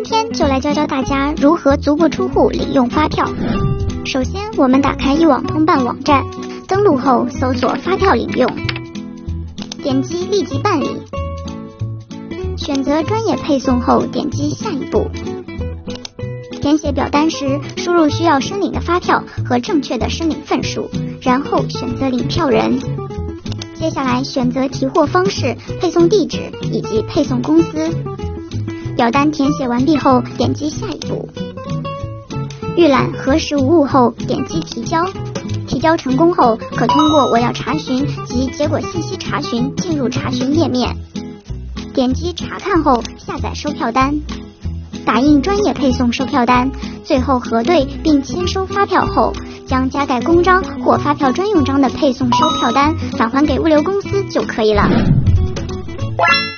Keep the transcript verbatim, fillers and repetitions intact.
天就来教教大家如何足不出户领用发票。首先，我们打开一网通办网站，登录后搜索发票领用，点击立即办理，选择专业配送后点击下一步。填写表单时，输入需要申领的发票和正确的申领份数，然后选择领票人。接下来选择提货方式、配送地址以及配送公司。表单填写完毕后，点击下一步。预览核实无误后，点击提交。提交成功后，可通过我要查询及结果信息查询进入查询页面。点击查看后，下载收票单。打印专业配送收票单，最后核对并签收发票后，将加盖公章或发票专用章的配送收票单返还给物流公司就可以了。